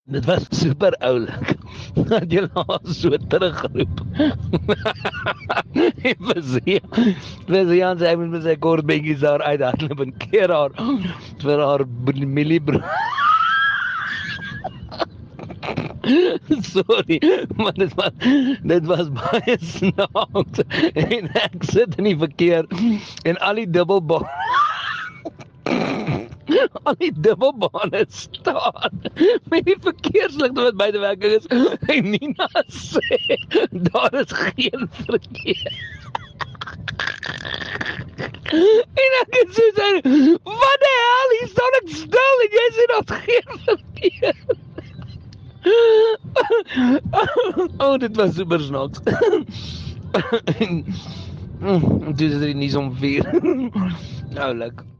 Dit was super oulik. Dat jy al so teruggeroep. En Jan sê hy moet met sy kort beentjies daar uithardloop en keer haar vir haar mieliebroer. Sorry, maar dit was baie snaaks. En ek sit in die verkeer en al die dubbelbane staan met die verkeersligte wat buitewerking is en Nina sê, daar is geen verkeer. En ek het so sê, wat die hel, hier staan ek stil en jy sê, daar is geen verkeer. Dit was super snaaks. En toe is dit nie som 4. Nou, lekker.